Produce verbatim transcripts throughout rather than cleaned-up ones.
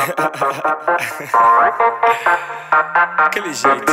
Aquele jeito.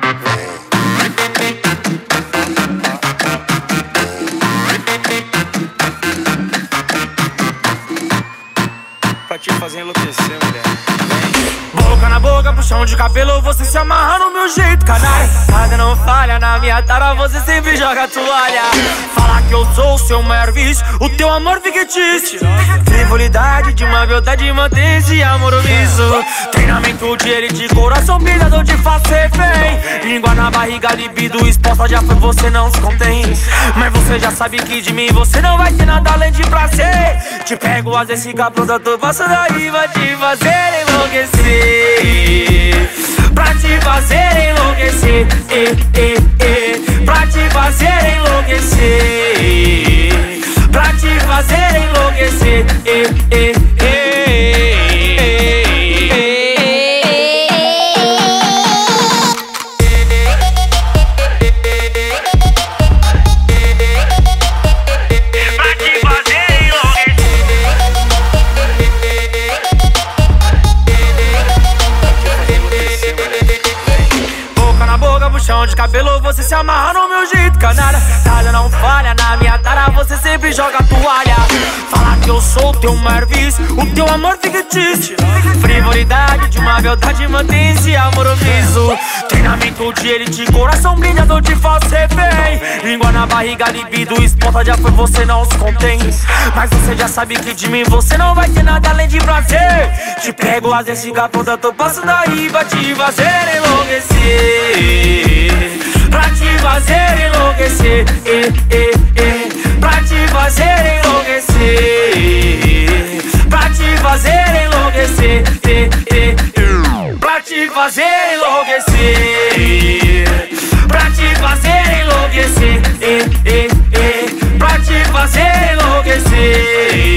Pra te fazer enlouquecer, mulher. Boca na boca, puxão de cabelo, você se amarra no meu jeito, canalha. Nada não falha, na minha tara você sempre joga toalha. Fala que eu sou o seu maior vício, o teu amor fictício. Frivolidade de uma beldade, mantém esse amor omisso. Treinamento de elite, coração brilhador, te faço refém. Língua na barriga, libido exposta, já foi, você não se contém. Mas você já sabe que de mim você não vai ter nada além de prazer. Te pego, às vezes fica pronta, tô passando aí, vai te fazer enlouquecer. Pra te fazer enlouquecer, eh, eh, eh. Pra te fazer enlouquecer. Pra te fazer enlouquecer, eh, eh, eh. Puxão de cabelo, você se amarra no meu jeito, canalha. Nada não falha, na minha tara você sempre joga toalha. Fala que eu sou o teu maior vício, o teu amor fictício. Frivolidade de uma beldade, mantém esse amor omisso. Treinamento de elite, coração brilhador, te faço refém. Língua na barriga, libido exposta, já foi, você não se contém. Mas você já sabe que de mim você não vai ter nada além de prazer. Te pego, às vezes fica pronta, tô passando aí, vai te fazer enlouquecer. Pra te fazer enlouquecer, eh, eh, eh. Pra te fazer enlouquecer. Pra te fazer enlouquecer, eh, eh, eh. Pra te fazer enlouquecer. Pra te fazer enlouquecer, eh, eh, eh. Pra te fazer enlouquecer.